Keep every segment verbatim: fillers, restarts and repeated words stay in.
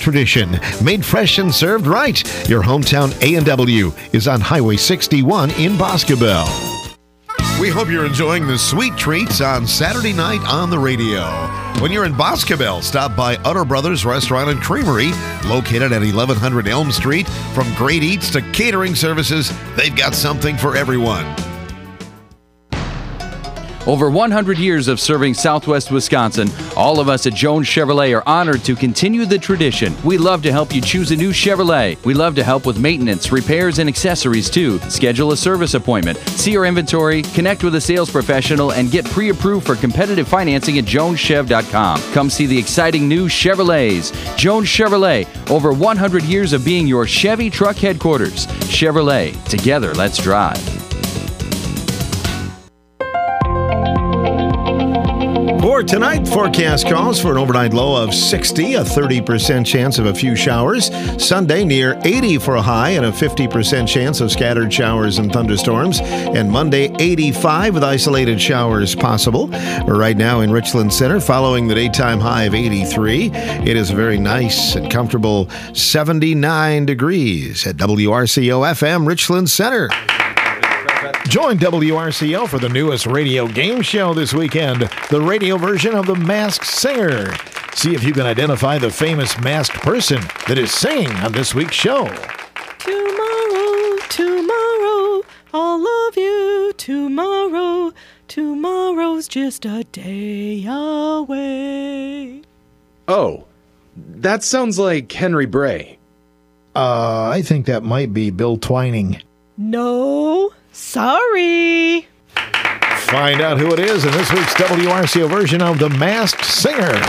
tradition, made fresh and served right. Your hometown A and W is on Highway sixty-one in Boscobel. We hope you're enjoying the sweet treats on Saturday night on the radio. When you're in Boscobel, stop by Utter Brothers Restaurant and Creamery, located at eleven hundred Elm Street. From great eats to catering services, they've got something for everyone. Over one hundred years of serving Southwest Wisconsin, all of us at Jones Chevrolet are honored to continue the tradition. We love to help you choose a new Chevrolet. We love to help with maintenance, repairs, and accessories too. Schedule a service appointment, see our inventory, connect with a sales professional, and get pre-approved for competitive financing at jones chev dot com. Come see the exciting new Chevrolets. Jones Chevrolet, over one hundred years of being your Chevy truck headquarters. Chevrolet, together let's drive. For tonight, forecast calls for an overnight low of sixty, a thirty percent chance of a few showers. Sunday, near eighty for a high and a fifty percent chance of scattered showers and thunderstorms. And Monday, eighty-five with isolated showers possible. We're right now in Richland Center, following the daytime high of eighty-three. It is a very nice and comfortable seventy-nine degrees at W R C O F M Richland Center. Join W R C O for the newest radio game show this weekend, the radio version of The Masked Singer. See if you can identify the famous masked person that is singing on this week's show. Tomorrow, tomorrow, I'll love you tomorrow. Tomorrow's just a day away. Oh, that sounds like Henry Bray. Uh, I think that might be Bill Twining. No, sorry. Find out who it is in this week's W R C O version of The Masked Singer.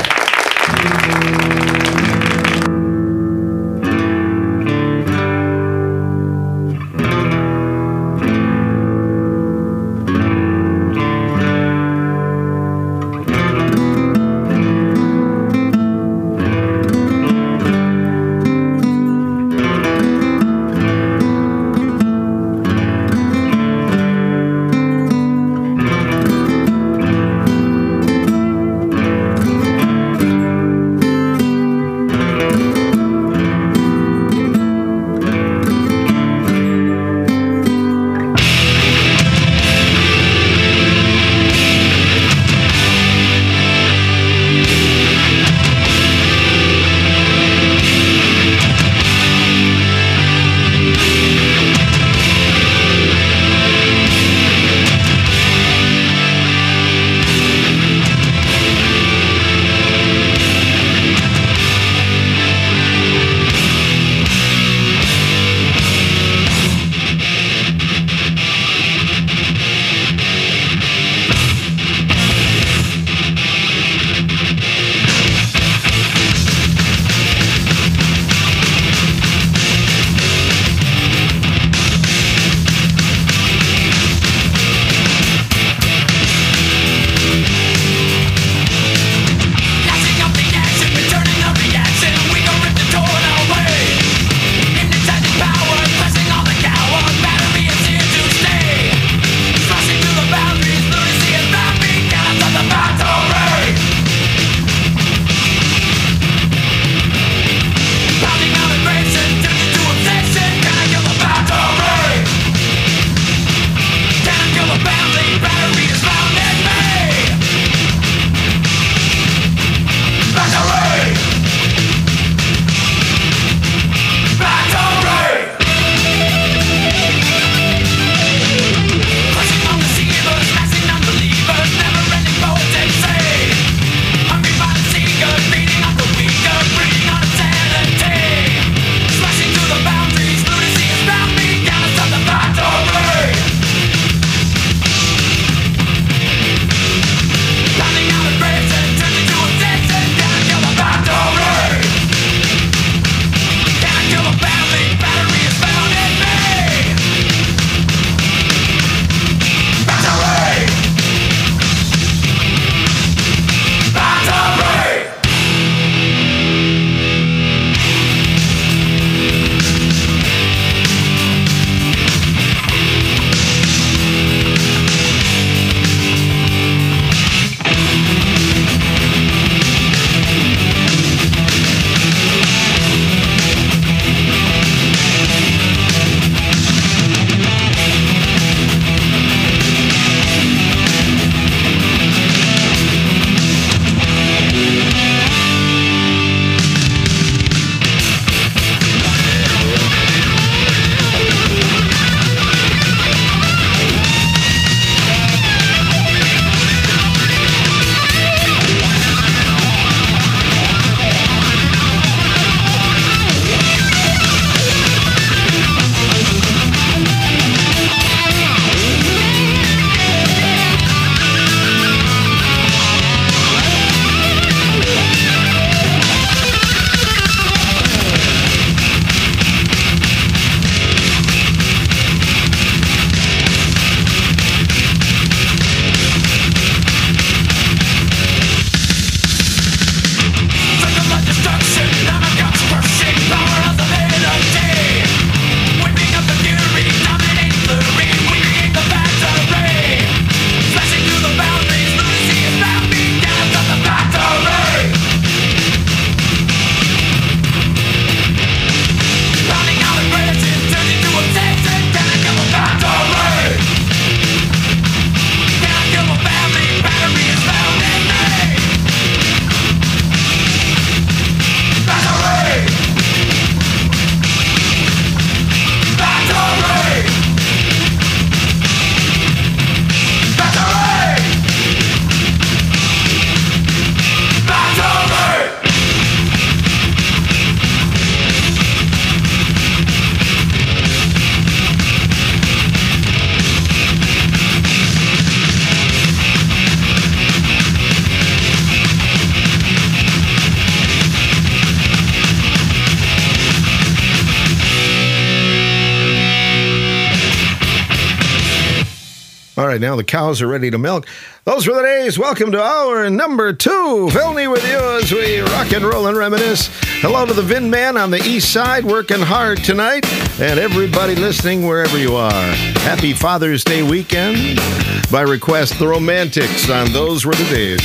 right now. The cows are ready to milk. Those were the days. Welcome to hour number two. Filmy with you as we rock and roll and reminisce. Hello to the Vin Man on the east side, working hard tonight, and everybody listening wherever you are. Happy Father's Day weekend. By request, the Romantics on Those Were the Days.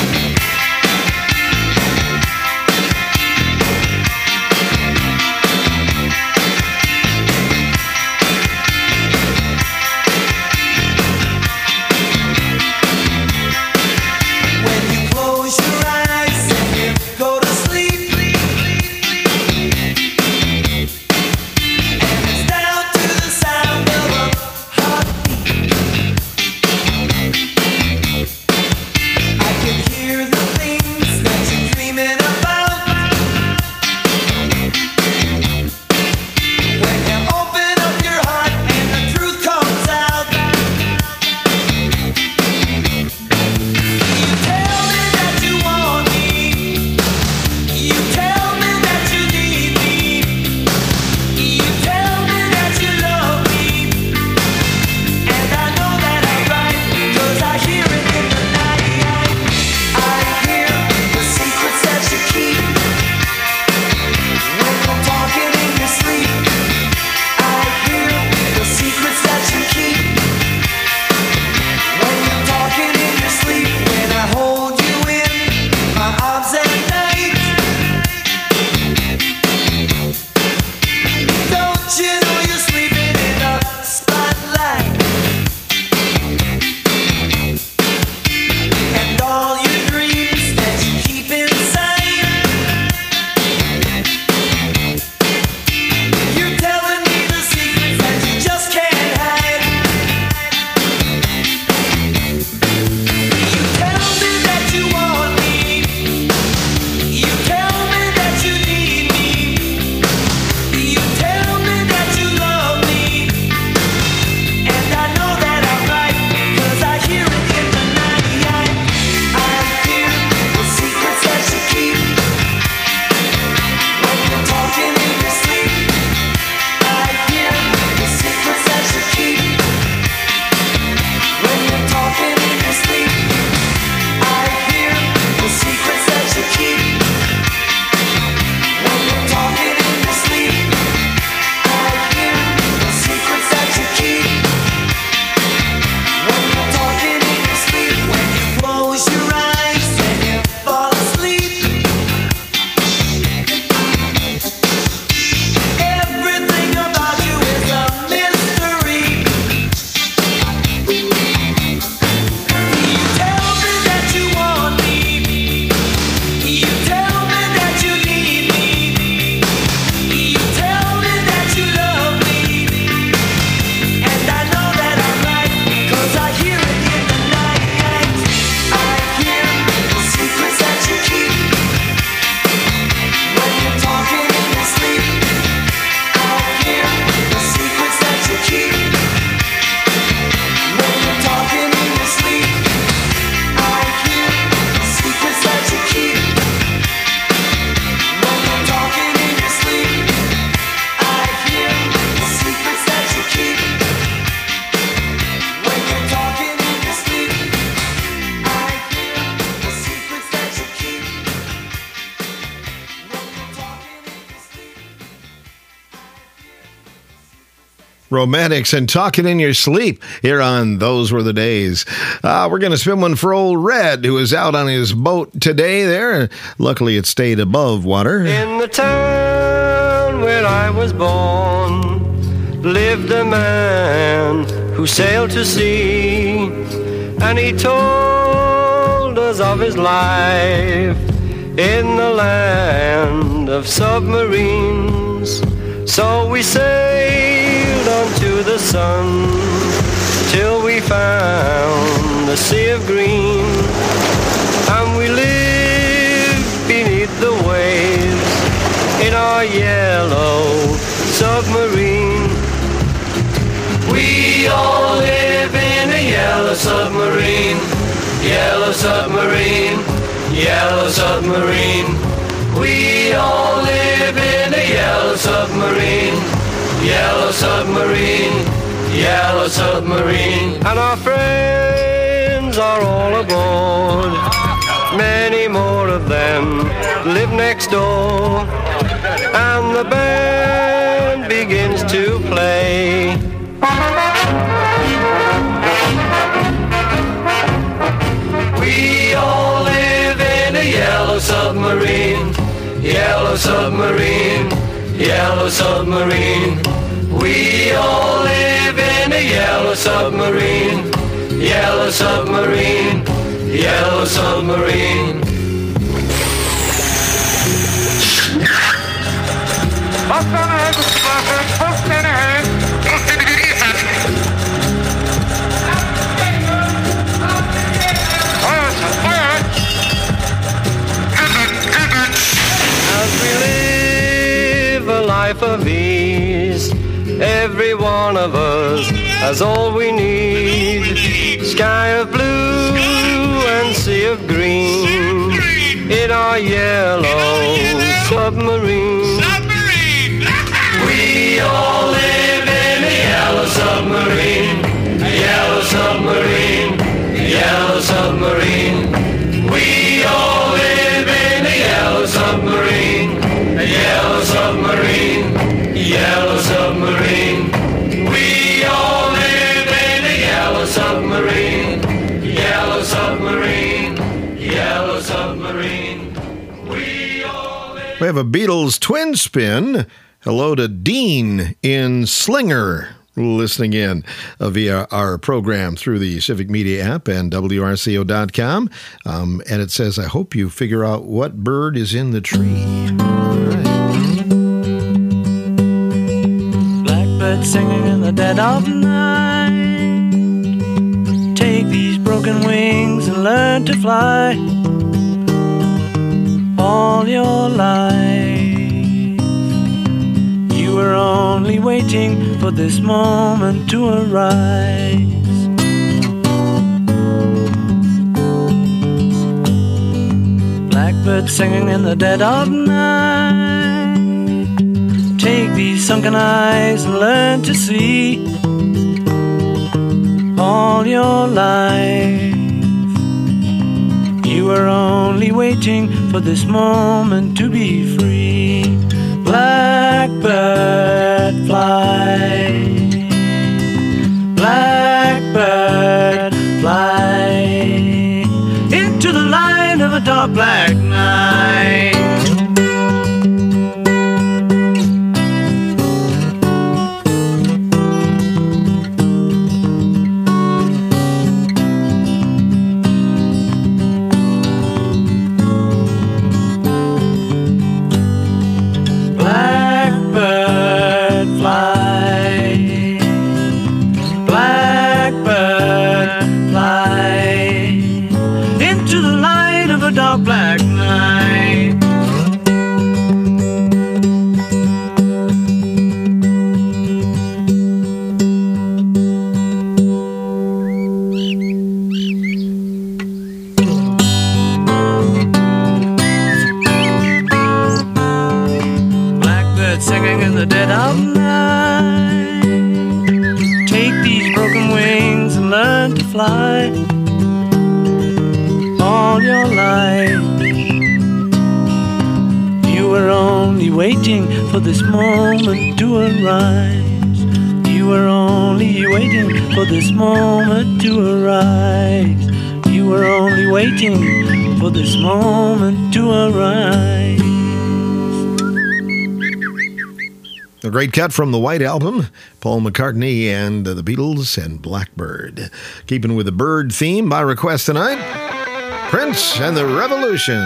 Romantics and Talking in Your Sleep here on Those Were the Days. Uh, we're going to spin one for old Red, who is out on his boat today there. Luckily, it stayed above water. In the town where I was born lived a man who sailed to sea, and he told us of his life in the land of submarines. So we sailed onto the sun till we found the sea of green, and we lived beneath the waves in our yellow submarine. We all live in a yellow submarine, yellow submarine, yellow submarine. We all live in a yellow submarine, yellow submarine, yellow submarine. And our friends are all aboard. Many more of them live next door. And the band begins to play. We all live in a yellow submarine, yellow submarine, yellow submarine. We all live in a yellow submarine, yellow submarine, yellow submarine. As we live a life of ease, every one of us has all we need. Sky of blue and sea of green in our yellow submarine. We all live in a yellow submarine, a yellow submarine, a yellow submarine. We all live in a yellow submarine, a yellow submarine, a yellow submarine. We all live in a yellow submarine, yellow submarine, yellow submarine. We all live. We have a Beatles twin spin. Hello to Dean in Slinger, listening in uh, via our program through the Civic Media app and W R C O dot com. Um, and it says, I hope you figure out what bird is in the tree. All right. Blackbird singing in the dead of night. Take these broken wings and learn to fly all your life. You were only waiting for this moment to arise. Blackbird singing in the dead of night. Take these sunken eyes and learn to see all your life. You were only waiting for this moment to be free. Blackbird fly, blackbird fly into the light of a dark black night. Black night. Blackbird singing in the dead of night. Take these broken wings and learn to fly all your life. You were only waiting for this moment to arise. You were only waiting for this moment to arise. You were only waiting for this moment to arise. A great cut from the White Album, Paul McCartney and the Beatles and Blackbird. Keeping with the bird theme by request tonight, Prince and the Revolution.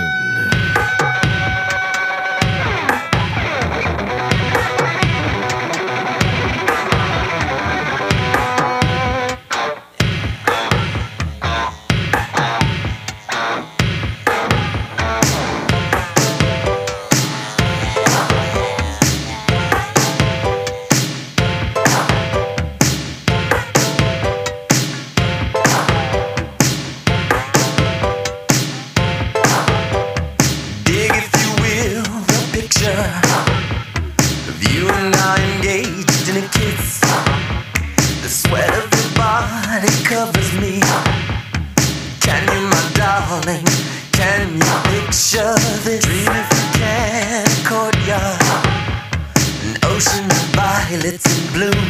an ocean of violets in bloom.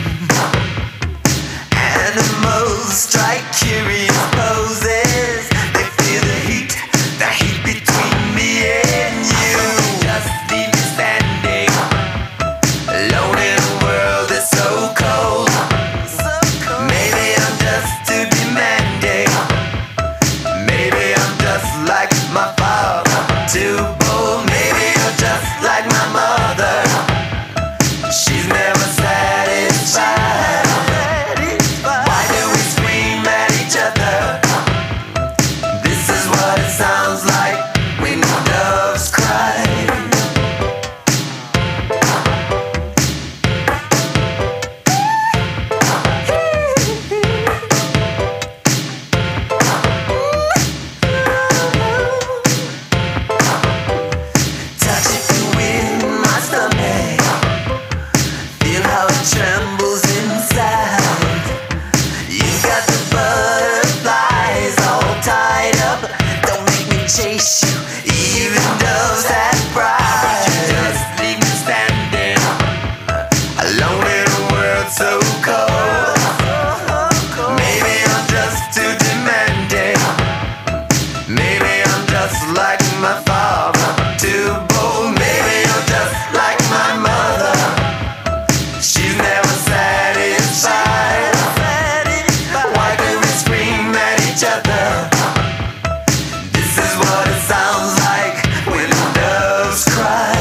Animals strike curious poses. They feel the heat, the heat between me and you. Just leave me standing alone in a world that's so cold. Maybe I'm just too demanding. Maybe I'm just like my father, too bold. Maybe you're just like my mother. She's never satisfied. Why do we scream at each other? This is what it sounds like when doves cry. Touch it with my stomach. Feel how it trembles inside. You got the butterflies all tied up. Don't make me chase you. Even doves have pride. You just leave me standing alone in a world so cold. Maybe I'm just too demanding. Maybe I'm just like my father, too bold. Maybe I'm just like my mother. She's never satisfied. Why do we scream at each other? This is what it sounds like when doves cry.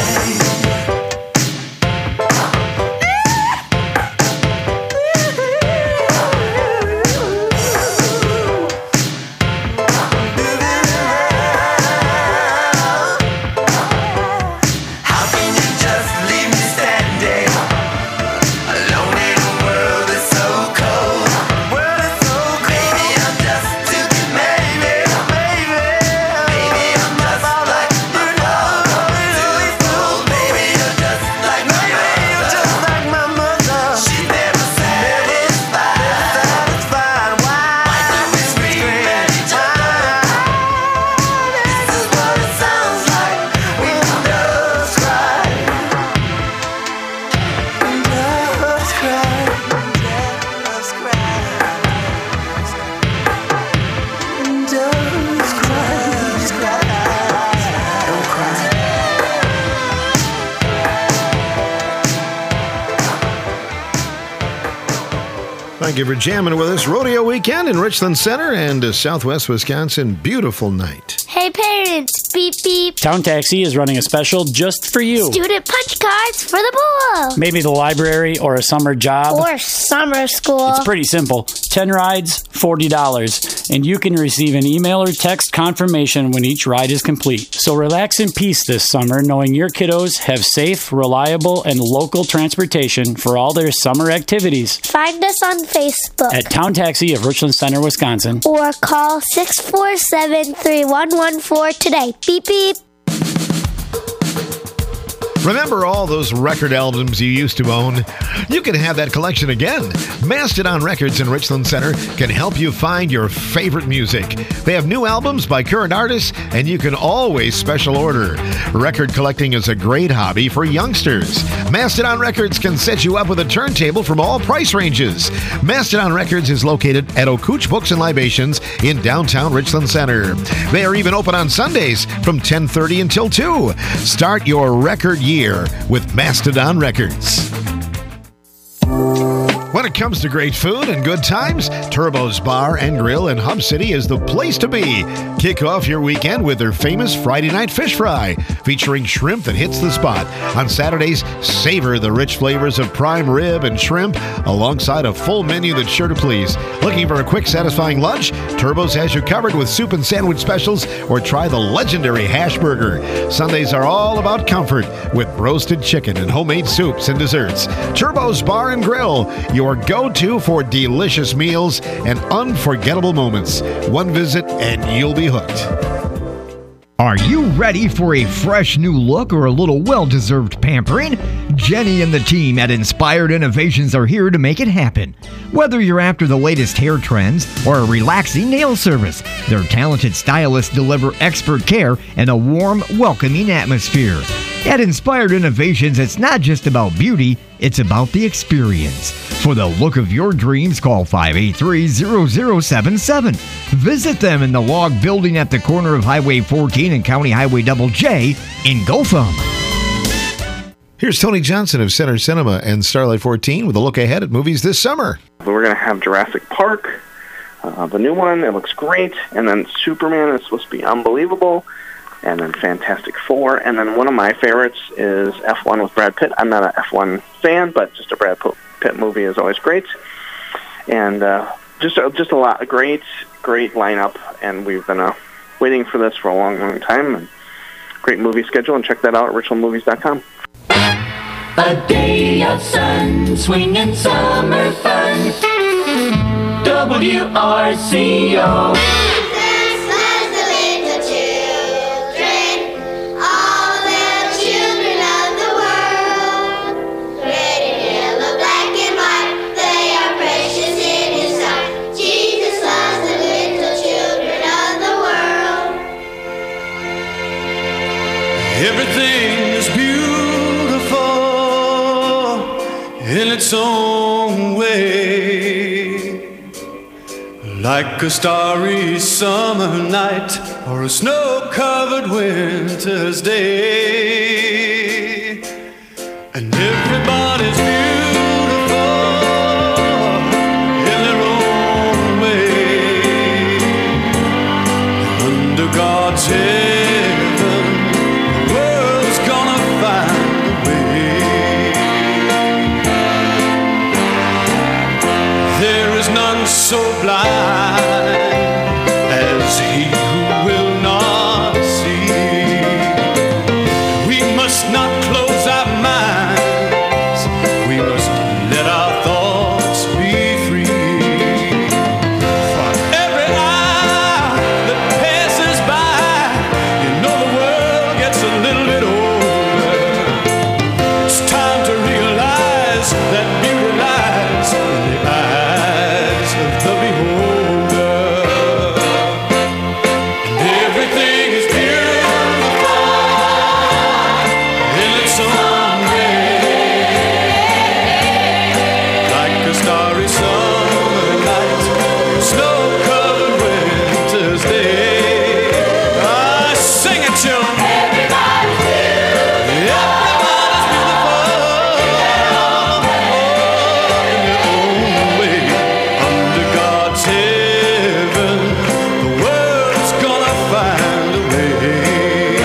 How can you just leave me standing alone in a world that's so cold? World is so cold. Maybe I'm just too demanding. Maybe, maybe I'm just like my father, too bold. Maybe you're just like my mother. Just like my mother. She's never satisfied. Why do we scream at each other? This is what it sounds like when doves cry. Doves cry. Doves cry. Doves cry. Don't cry. Thank you for jamming with us. Rodeo weekend in Richland Center and uh, Southwest Wisconsin. Beautiful night. Hey parents, beep beep. Town Taxi is running a special just for you. Student punch cards for the pool. Maybe the library or a summer job. Or summer school. It's pretty simple. ten rides, forty dollars. And you can receive an email or text confirmation when each ride is complete. So relax in peace this summer knowing your kiddos have safe, reliable, and local transportation for all their summer activities. Find us on Facebook. At Town Taxi of Richland Center, Wisconsin. Or call six four seven, three one one four today. Beep beep. Remember all those record albums you used to own? You can have that collection again. Mastodon Records in Richland Center can help you find your favorite music. They have new albums by current artists, and you can always special order. Record collecting is a great hobby for youngsters. Mastodon Records can set you up with a turntable from all price ranges. Mastodon Records is located at O'Cooch Books and Libations in downtown Richland Center. They are even open on Sundays from ten thirty until two. Start your record year with Mastodon Records. When it comes to great food and good times, Turbo's Bar and Grill in Hub City is the place to be. Kick off your weekend with their famous Friday night fish fry, featuring shrimp that hits the spot. On Saturdays, savor the rich flavors of prime rib and shrimp alongside a full menu that's sure to please. Looking for a quick, satisfying lunch? Turbo's has you covered with soup and sandwich specials, or try the legendary hash burger. Sundays are all about comfort with roasted chicken and homemade soups and desserts. Turbo's Bar and Grill, your go-to for delicious meals and unforgettable moments. One visit and you'll be hooked. Are you ready for a fresh new look or a little well-deserved pampering? Jenny and the team at Inspired Innovations are here to make it happen. Whether you're after the latest hair trends or a relaxing nail service, their talented stylists deliver expert care and a warm, welcoming atmosphere. At Inspired Innovations, it's not just about beauty, it's about the experience. For the look of your dreams, call five eight three, zero zero seven seven. Visit them in the log building at the corner of Highway fourteen and County Highway Double J in Gotham. Here's Tony Johnson of Center Cinema and Starlight fourteen with a look ahead at movies this summer. We're going to have Jurassic Park, uh, the new one. It looks great. And then Superman is supposed to be unbelievable. And then Fantastic Four. And then one of my favorites is F one with Brad Pitt. I'm not an F one fan, but just a Brad Pitt movie is always great. And uh, just, a, just a lot, a great, great lineup. And we've been uh, waiting for this for a long, long time. And great movie schedule. And check that out at richland movies dot com. A day of sun, swinging summer fun. W R C O. Everything is beautiful in its own way, like a starry summer night or a snow-covered winter's day. And everybody's beautiful in their own way, under God's heaven. So blind as he who will not see. We must not close our minds. We must let our thoughts be free. For every hour that passes by, you know the world gets a little bit older. It's time to realize that beauty lies in the eyes of the beholder. And everything is beautiful in its own way, like a starry summer night, snow-covered winter's day. Ah, sing it, children. Everybody's beautiful. Everybody's beautiful in their own way. Under God's heaven, the world's gonna find a way.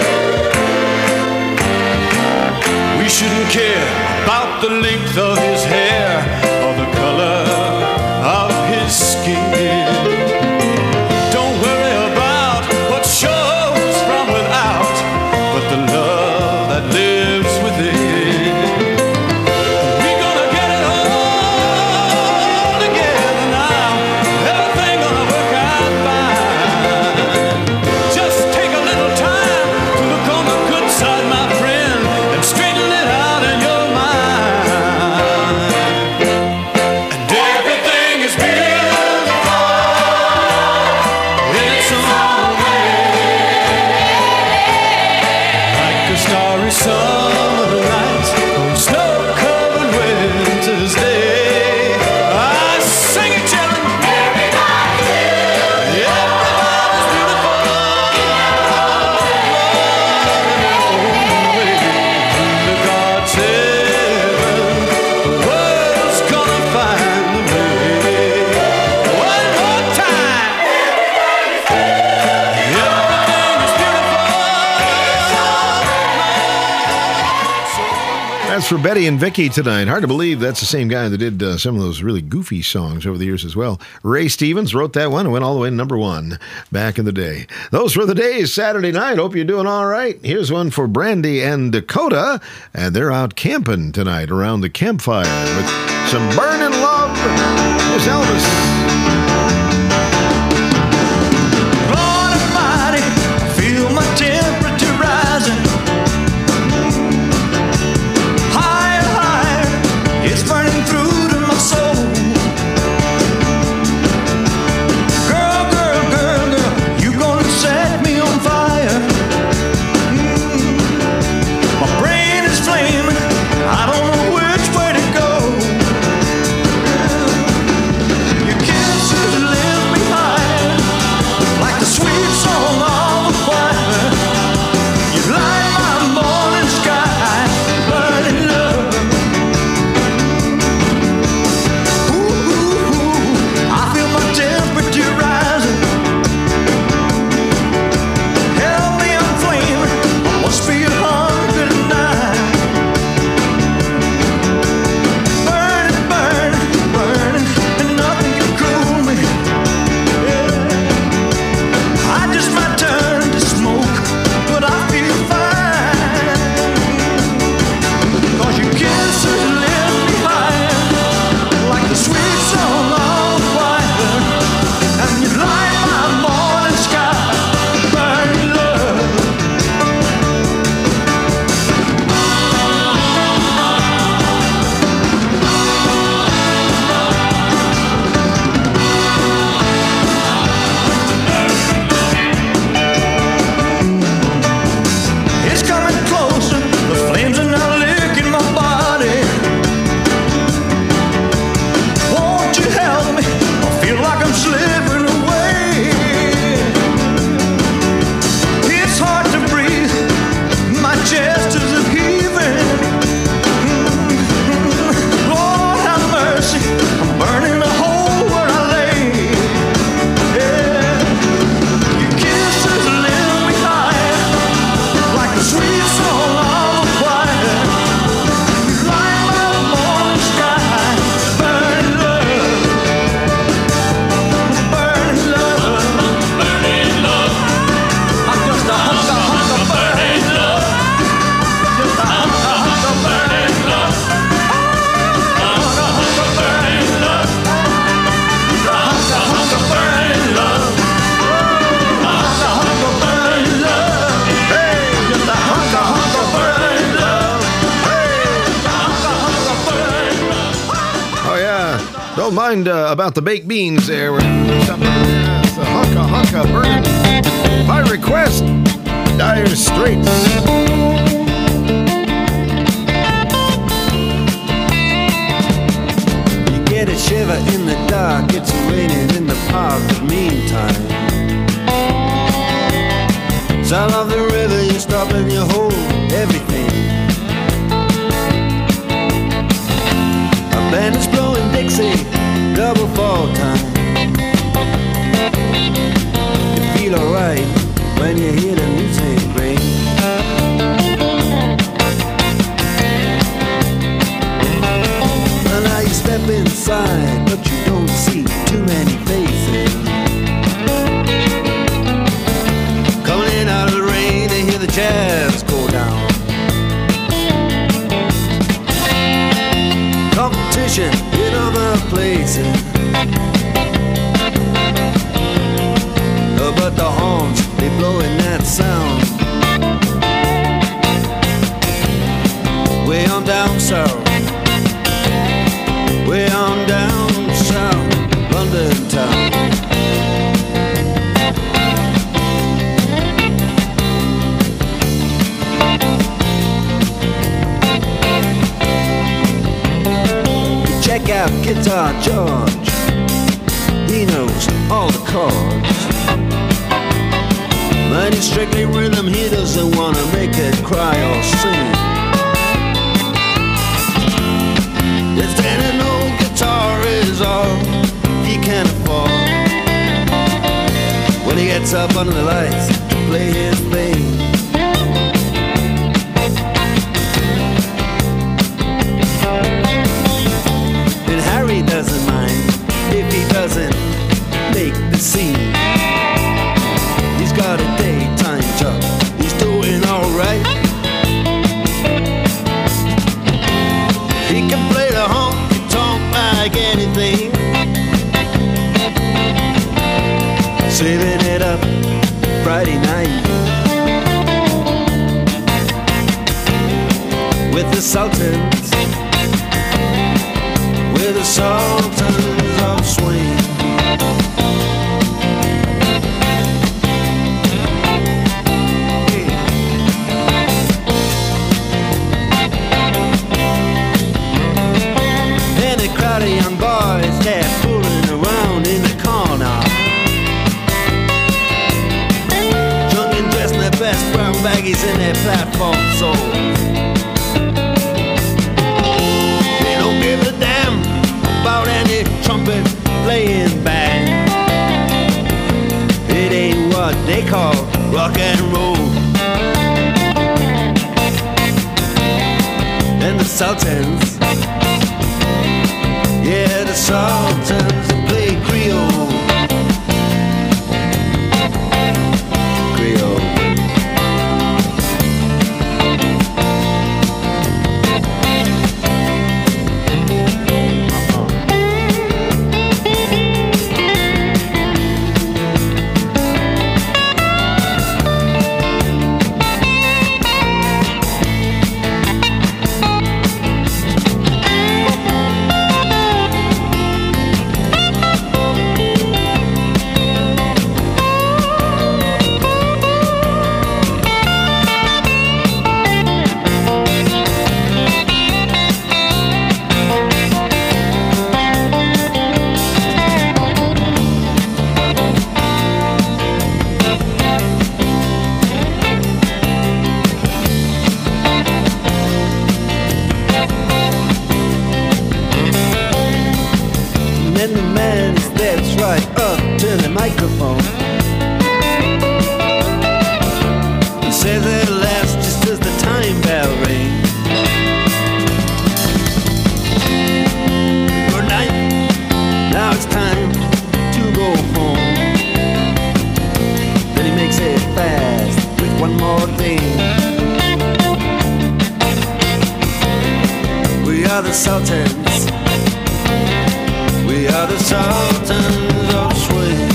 We shouldn't care about the length of his hair or the color of his skin. Don't worry about what shows from without, but the love that lives within. We're gonna get it all together now. Everything gonna work out fine. Just take a little time to look on the good side, my friend, and straighten it out in your mind. And everything is beautiful in its own way, like a starry summer night or snow-covered winter's day. I sing it, children. Everybody's beautiful. Under God's heaven, the world's gonna find a way. One more time. Everything is beautiful. That's for Betty and Vicky tonight. Hard to believe that's the same guy that did uh, some of those really goofy songs over the years as well. Ray Stevens wrote that one and went all the way to number one back in the day. Those were the days Saturday night. Hope you're doing all right. Here's one for Brandy and Dakota, and they're out camping tonight around the campfire with some burning love. Here's Elvis. Lord Almighty, I feel my temperature rising. Higher, higher, it's burning through to my soul. Girl, girl, girl, girl, you gonna set me on fire. Mm. Don't mind uh, about the baked beans there. We're something. Uh, it's a hunka hunka burning. By request, Dire Straits. You get a shiver in the dark. It's raining in the park. But meantime, sound of the river. You stop and you hold everything. A band is blowing Dixie, double fall time. You feel alright when you hear the music ring. Well, now you step inside, but you don't see too many faces. Coming in out of the rain, they hear the jazz go down. Competition in other places, oh, but the horns, they blowing that sound. Way on down south, way on down south, London town. Check out Guitar George, he knows all the chords. But it's strictly rhythm, he doesn't wanna make it cry or sing. If an old guitar is all he can afford, when he gets up under the lights to play his thing. Harry doesn't mind if he doesn't make the scene. He's got a daytime job, he's doing alright. He can play the honky tonk like anything, saving it up Friday night with the Sultans, with the Sultans of Swing. And a crowd of young boys, they're fooling around in the corner, drunk and dressed in their best brown baggies in their platform soles. They don't give a damn about any trumpet playing band. It ain't what they call rock and roll. And the Sultans, yeah, the Sultans play Creole. Creole. And the man steps right up to the microphone. He says at last, just as the time bell rings, good night, now it's time to go home. Then he makes it fast with one more thing. We are the Sultans, we are the Sultans of Swing.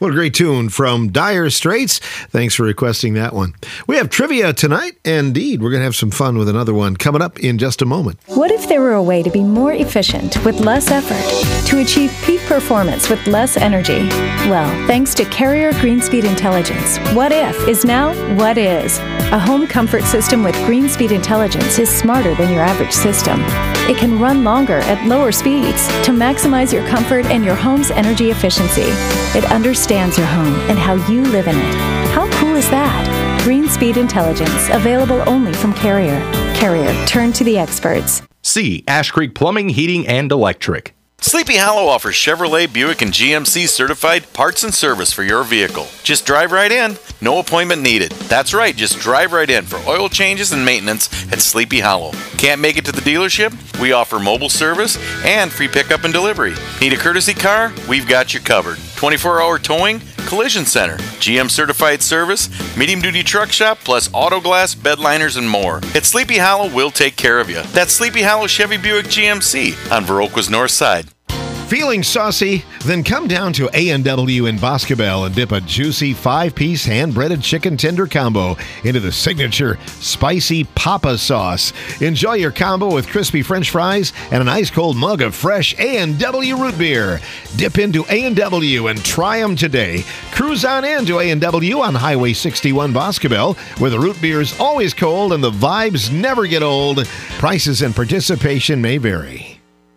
What a great tune from Dire Straits. Thanks for requesting that one. We have trivia tonight. Indeed, we're going to have some fun with another one coming up in just a moment. What if there were a way to be more efficient with less effort, to achieve peak performance with less energy? Well, thanks to Carrier Greenspeed Intelligence, What If is now What Is. A home comfort system with Greenspeed Intelligence is smarter than your average system. It can run longer at lower speeds to maximize your comfort and your home's energy efficiency. It understands your home and how you live in it. How cool is that? Greenspeed Intelligence, available only from Carrier. Carrier, turn to the experts. C. Ash Creek Plumbing, Heating, and Electric. Sleepy Hollow offers Chevrolet, Buick, and G M C certified parts and service for your vehicle. Just drive right in. No appointment needed. That's right, just drive right in for oil changes and maintenance at Sleepy Hollow. Can't make it to the dealership? We offer mobile service and free pickup and delivery. Need a courtesy car? We've got you covered. twenty-four hour towing, collision center, G M certified service, medium duty truck shop, plus auto glass, bed liners, and more. At Sleepy Hollow, we'll take care of you. That's Sleepy Hollow Chevy Buick G M C on Viroqua's north side. Feeling saucy? Then come down to A and W in Boscobel and dip a juicy five-piece hand-breaded chicken tender combo into the signature spicy Papa sauce. Enjoy your combo with crispy French fries and an ice-cold mug of fresh A and W root beer. Dip into A and W and try them today. Cruise on into A and W on Highway sixty-one Boscobel, where the root beer is always cold and the vibes never get old. Prices and participation may vary.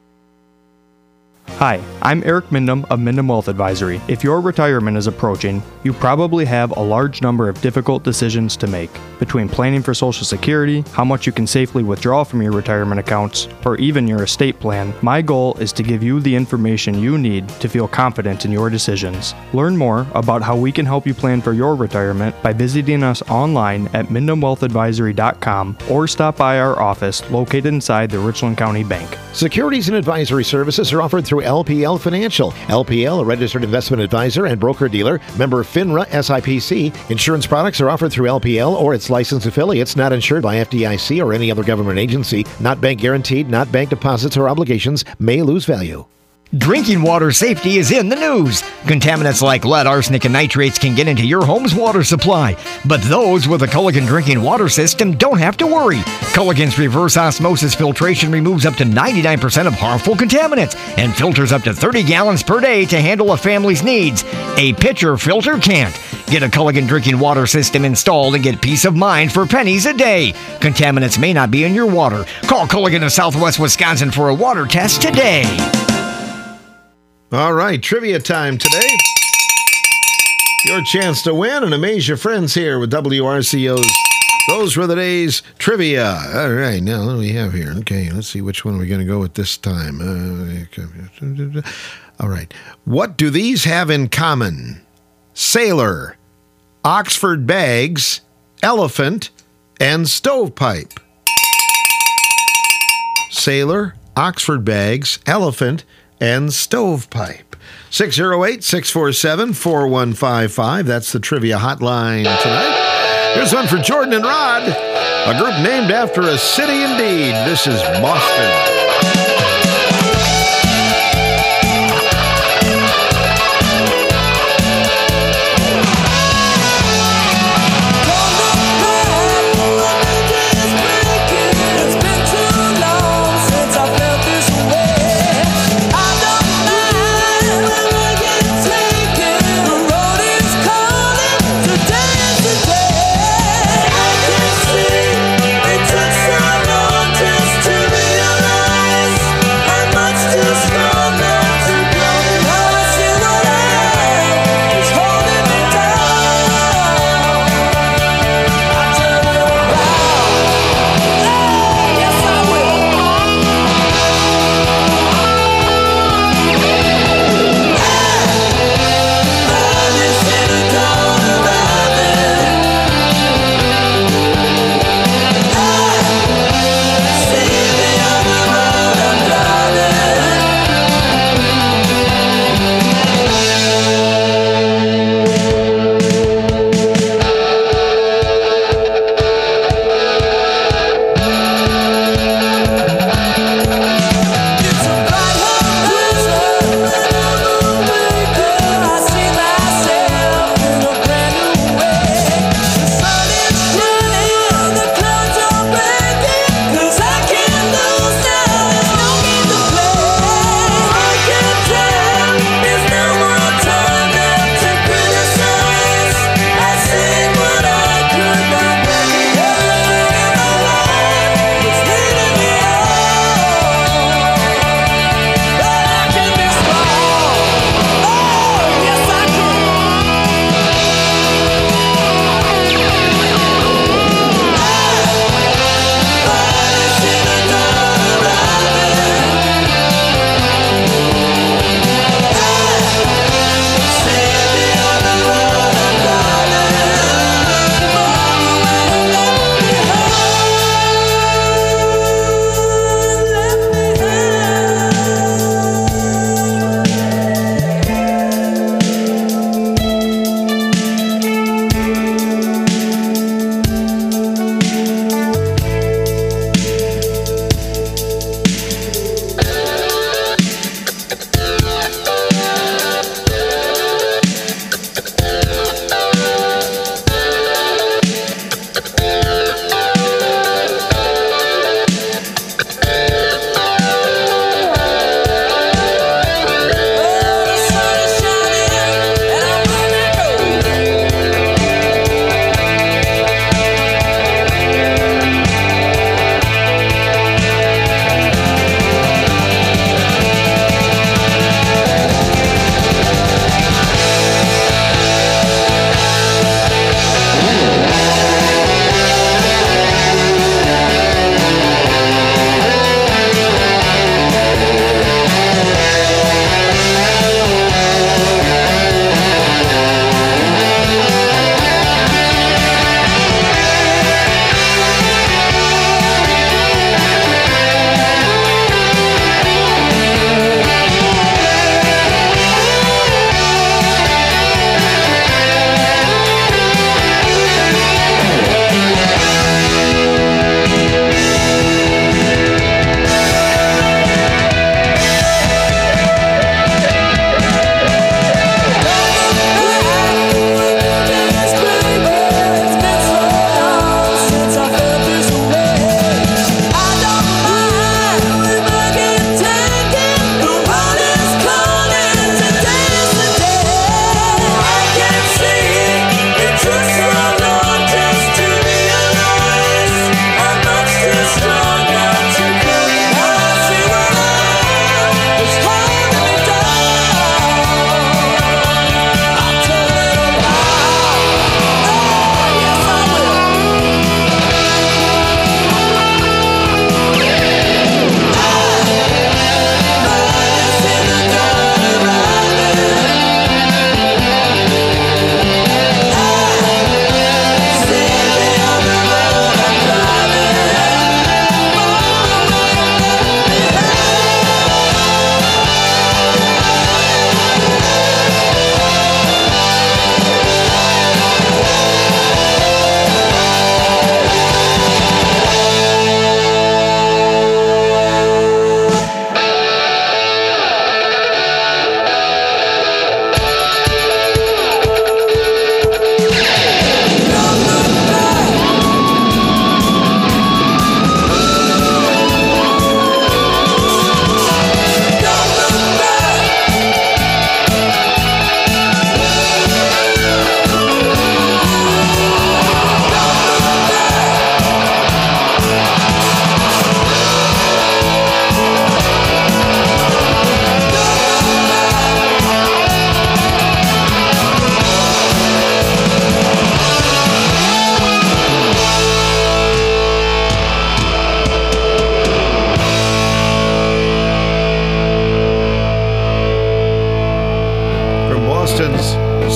Hi, I'm Eric Mindham of Mindham Wealth Advisory. If your retirement is approaching, you probably have a large number of difficult decisions to make. Between planning for Social Security, how much you can safely withdraw from your retirement accounts, or even your estate plan, my goal is to give you the information you need to feel confident in your decisions. Learn more about how we can help you plan for your retirement by visiting us online at Mindham Wealth Advisory dot com or stop by our office located inside the Richland County Bank. Securities and advisory services are offered through L P L Financial. L P L, a registered investment advisor and broker-dealer, member FINRA S I P C. Insurance products are offered through L P L or its licensed affiliates, not insured by F D I C or any other government agency, not bank guaranteed, not bank deposits or obligations, may lose value. Drinking water safety is in the news. Contaminants like lead, arsenic, and nitrates can get into your home's water supply. But those with a Culligan drinking water system don't have to worry. Culligan's reverse osmosis filtration removes up to ninety-nine percent of harmful contaminants and filters up to thirty gallons per day to handle a family's needs. A pitcher filter can't. Get a Culligan drinking water system installed and get peace of mind for pennies a day. Contaminants may not be in your water. Call Culligan of Southwest Wisconsin for a water test today. All right, trivia time today. Your chance to win and amaze your friends here with W R C O's Those Were the Days trivia. All right, now what do we have here? Okay, let's see which one we're going to go with this time. Uh, all right. What do these have in common? Sailor, Oxford bags, elephant, and stovepipe. Sailor, Oxford bags, elephant, and stovepipe. six oh eight, six four seven, four one five five. That's the trivia hotline tonight. Here's one for Jordan and Rod. A group named after a city indeed. This is Boston. It took so long just to realize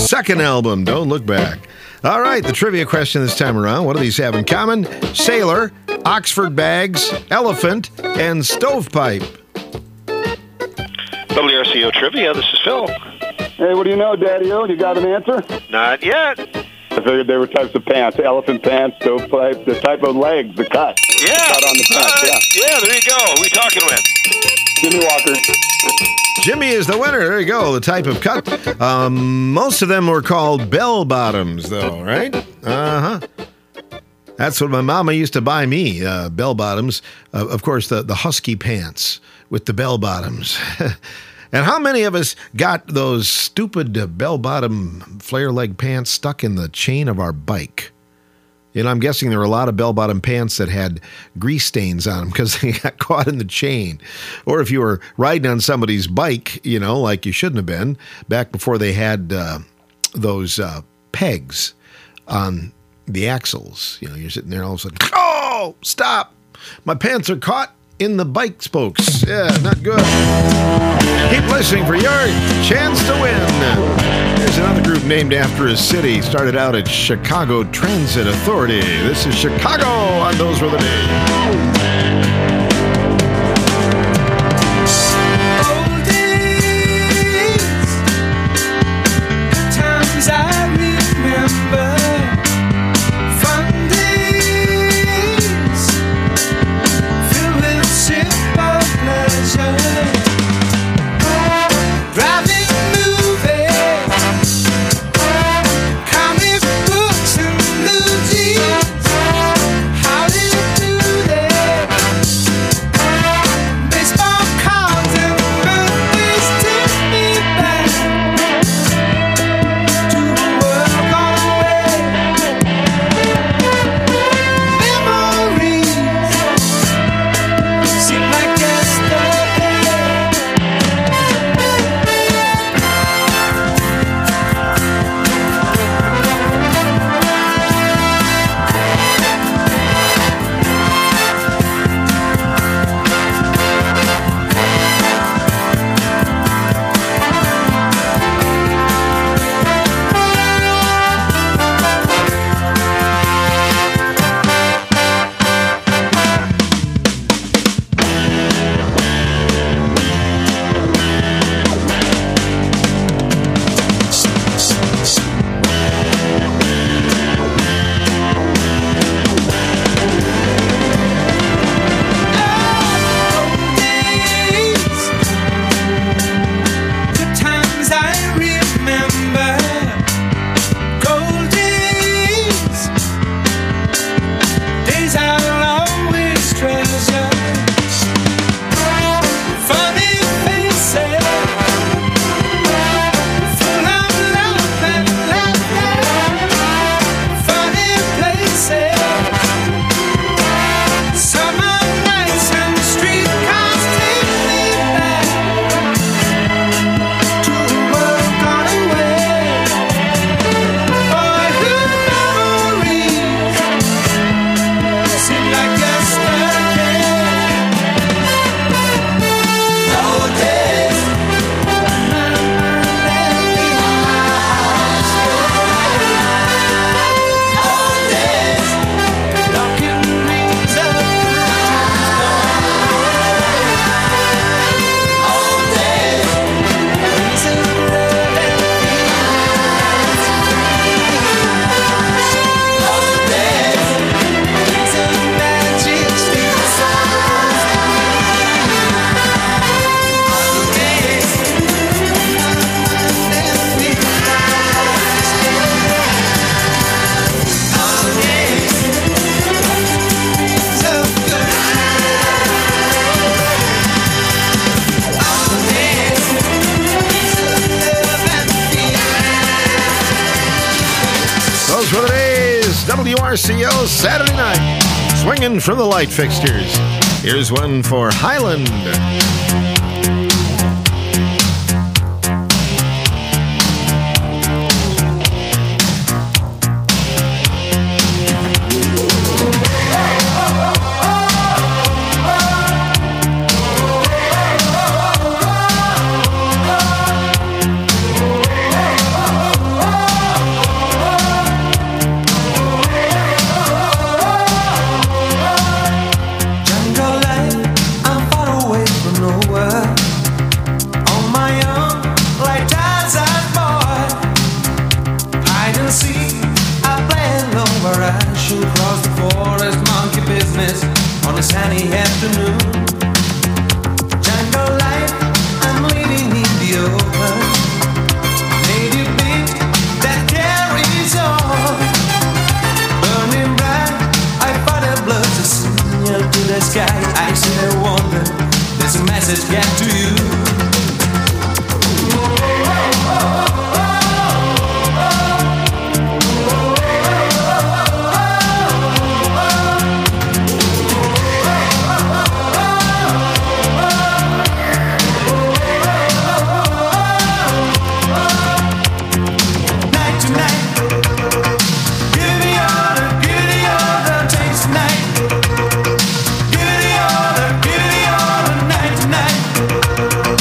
Second album, Don't Look Back. All right, the trivia question this time around. What do these have in common? Sailor, Oxford bags, elephant, and stovepipe. W R C O Trivia, this is Phil. Hey, what do you know, Daddy-O? You got an answer? Not yet. I figured they were types of pants. Elephant pants, stovepipe, the type of legs, the cut. Yeah. Cut on the pants, Uh, yeah. yeah, there you go. Who are we talking with? Jimmy Walker. Jimmy is the winner. There you go. The type of cut. Um, most of them were called bell bottoms, though, right? Uh huh. That's what my mama used to buy me, uh, bell bottoms. Uh, of course, the, the husky pants with the bell bottoms. And how many of us got those stupid uh, bell bottom flare leg pants stuck in the chain of our bike? You know, I'm guessing there were a lot of bell bottom pants that had grease stains on them because they got caught in the chain. Or if you were riding on somebody's bike, you know, like you shouldn't have been, back before they had uh, those uh, pegs on the axles. You know, you're sitting there all of a sudden, oh, stop! My pants are caught in the bike spokes. Yeah, not good. Keep listening for your chance to win. Here's another group named after a city. Started out at Chicago Transit Authority. This is Chicago on Those Were the Days. For the days, W R C O Saturday night, swinging from the light fixtures. Here's one for Highland. on a sunny afternoon. Jungle life, I'm living in the open. Native beat that carries on. Burning bright, I find a blood to signal to the sky. I see a wonder, there's a message get to you. Night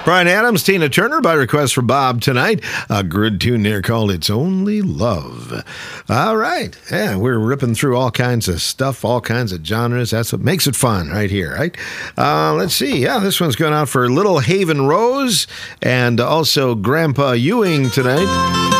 Bryan Adams, Tina Turner, by request from Bob tonight. A good tune there called It's Only Love. All right. Yeah, we're ripping through all kinds of stuff, all kinds of genres. That's what makes it fun right here, right? Uh, let's see. Yeah, this one's going out for Little Haven Rose and also Grandpa Ewing tonight.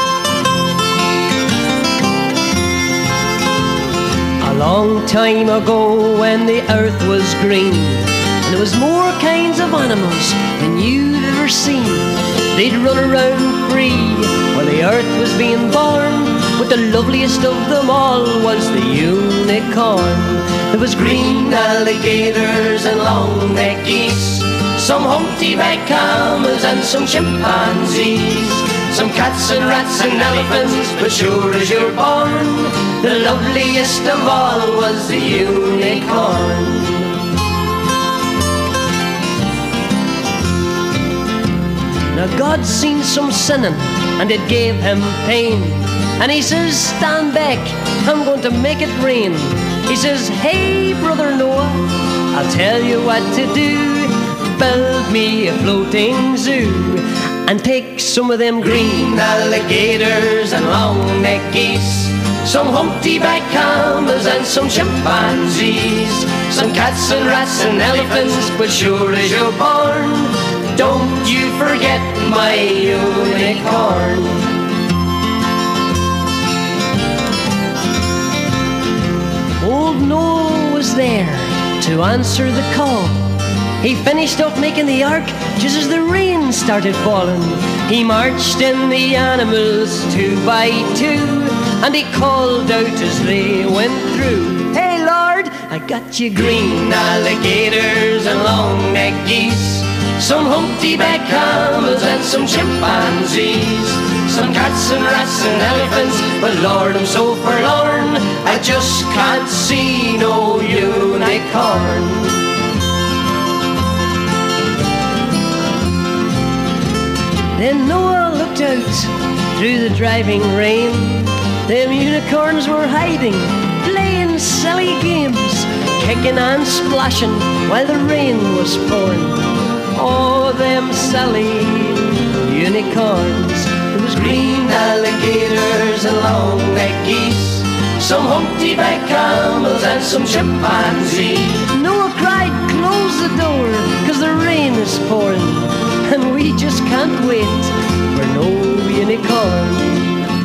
A long time ago when the earth was green and there was more kinds of animals than you'd ever seen. They'd run around free while the earth was being born, but the loveliest of them all was the unicorn. There was green alligators and long-necked geese, some humpty-back camels and some chimpanzees, some cats and rats and elephants, but sure as you're born, the loveliest of all was the unicorn. Now God seen some sinning and it gave him pain, and he says, stand back, I'm going to make it rain. He says, hey brother Noah, I'll tell you what to do. Build me a floating zoo and take some of them green alligators and long-necked geese, some humpty-back camels and some chimpanzees, some cats and rats and elephants, but sure as you're born, don't you forget my unicorn. Old Noah was there to answer the call. He finished up making the ark just as the rain started falling. He marched in the animals two by two, and he called out as they went through, hey Lord, I got you green alligators and long-necked geese, some humpty-back camels and some chimpanzees, some cats and rats and elephants, but Lord, I'm so forlorn, I just can't see no unicorn. Then Noah looked out through the driving rain. Them unicorns were hiding, playing silly games, kicking and splashing while the rain was pouring. Oh, them silly unicorns. There was green alligators and long-necked geese, some humpty-back camels and some chimpanzees. Noah cried, close the door, cause the rain is pouring, and we just can't wait for no unicorn.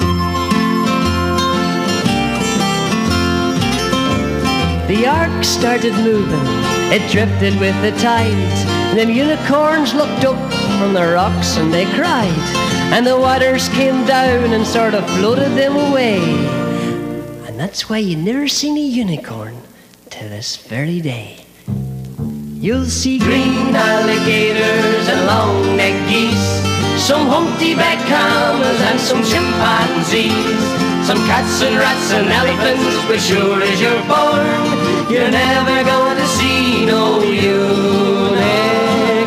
The ark started moving, it drifted with the tide. Them unicorns looked up from the rocks and they cried, and the waters came down and sort of floated them away. And that's why you never seen a unicorn to this very day. You'll see green alligators and long-necked geese, some humpty-back camels and some chimpanzees, some cats and rats and elephants, but sure as you're born, you're never gonna see no unicorn.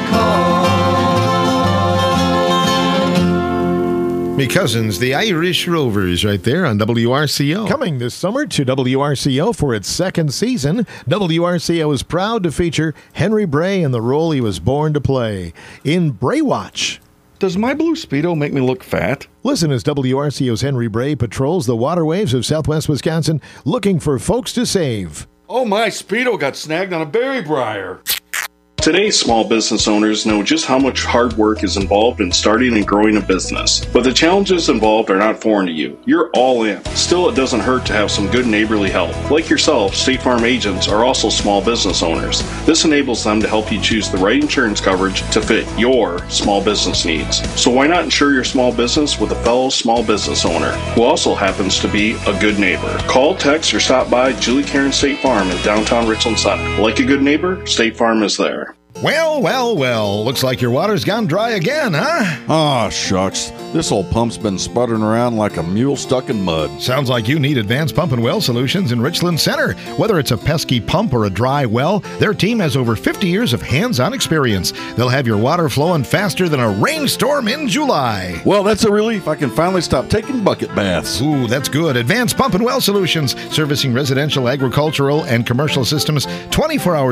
Me cousins, the Irish Rovers, right there on W R C O. Coming this summer to W R C O for its second season, W R C O is proud to feature Henry Bray in the role he was born to play in Braywatch. Does my blue Speedo make me look fat? Listen as W R C O's Henry Bray patrols the waterways of southwest Wisconsin looking for folks to save. Oh, my Speedo got snagged on a berry briar. Today's small business owners know just how much hard work is involved in starting and growing a business. But the challenges involved are not foreign to you. You're all in. Still, it doesn't hurt to have some good neighborly help. Like yourself, State Farm agents are also small business owners. This enables them to help you choose the right insurance coverage to fit your small business needs. So why not insure your small business with a fellow small business owner who also happens to be a good neighbor? Call, text, or stop by Julie Karen State Farm in downtown Richland Center. Like a good neighbor, State Farm is there. Well, well, well. Looks like your water's gone dry again, huh? Aw, shucks. This old pump's been sputtering around like a mule stuck in mud. Sounds like you need Advanced Pump and Well Solutions in Richland Center. Whether it's a pesky pump or a dry well, their team has over fifty years of hands-on experience. They'll have your water flowing faster than a rainstorm in July. Well, that's a relief. I can finally stop taking bucket baths. Ooh, that's good. Advanced Pump and Well Solutions, servicing residential, agricultural, and commercial systems twenty-four hours